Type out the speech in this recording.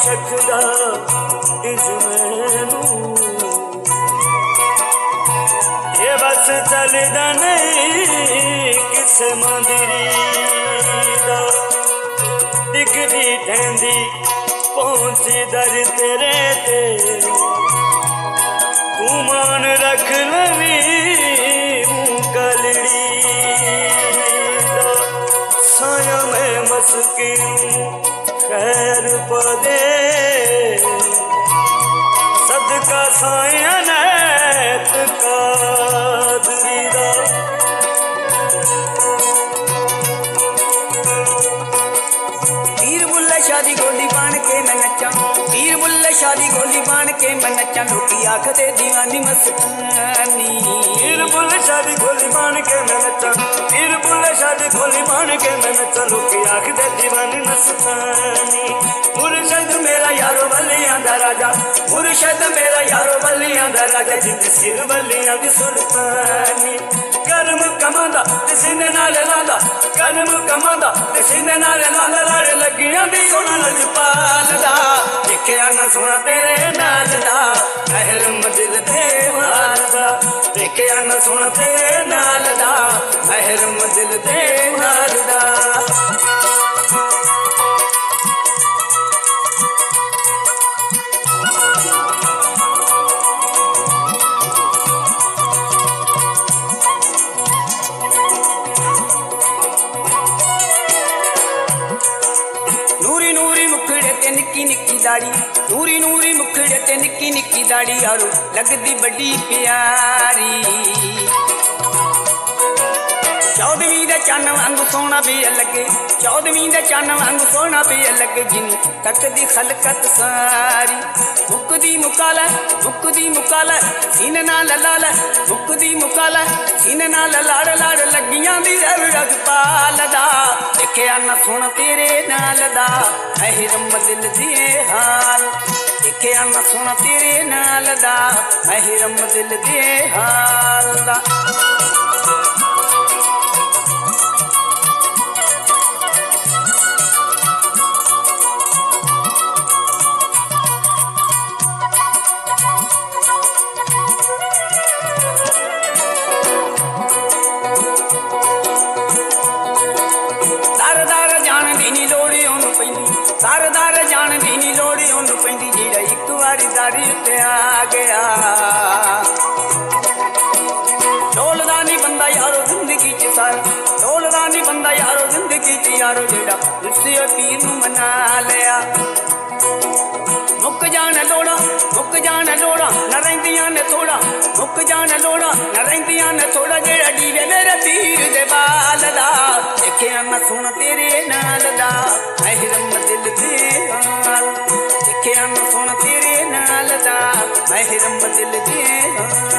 सकदा इंज मैनू ये बस चलदा नहीं किसे मंदिरी दा दिखदी ठहंदी पहुंची दर तेरे ते तू मान रख लवी कलड़ी साया में मस्की खैर पदे सदका साया नैत कादरी दा पीर बुल्ले शादी गोली बाण के मैं नचा पीर बुल्ले शादी गोली बाण के मैं नचा लोकी आखदे दीवानी मस्तानी पीर बुल्ले शादी गोली बाण के मैं नचा पीर बुल्ले शादी गोली बाण के मैं नचा लोकी आखदे दीवानी मस्तानी मुर्शद मेरा यारो बलियां दा राजा मुर्शद मेरा यारो बलियां दा राजा जिंद सिर बलियां दी सुल्तानी कर्म कमांदा ते सीने नाल लांदा कर्म कमांदा ते सीने नाल लांदा लड़ लगियां दी सोना लजपाल दा देखिया ना सोना तेरे नाल दा महरम दिल दे वाल दा देखिया ना सोना तेरे नाल दा महरम दिल दे वाल दा नूरी नूरी मुखड़े ते निक्की निक्की दाड़ी नूरी नूरी मुखड़े ते निक्की निक्की दाड़ी यारो लगदी बड़ी प्यारी चौदवीं दे चन्न वांगू सोना भी लगे चौदवीं दे चन्न वांगू सोना भी लगे जिनी तकदी खलकत सारी मुकदी मुकाला सीने नाल लाल मुकदी मुकाला सीने नाल लाड़ लाड़ लगियां दी रग रग पाल दा देखिया ना सुन तेरे नाल दा महरम दिल दे हाल देखिया ना सुन तेरे नाल दा महरम दिल दे हाल दा दार जान दी नी लोड़ी ओनू पैंदी जेड़ा एक वारी दाड़ी उत्ते आ गया ढोलदा नी बंदा यारो जिंदगी च सारा ढोलदा नी बंदा यारो जिंदगी च यारो जेड़ा उससे पीर नू मना लिया मुक जान लोड़ा न रहिंदियां ने थोड़ा मुक जान लोड़ा न रहिंदियां ने थोड़ा जेड़ा डीवे मेरे पीर दे बाल दा देखिया ना सुन तेरे नाल दा महरम दिल दे हाल देखिया ना सुन तेरे नाल दा महरम दिल दे हाल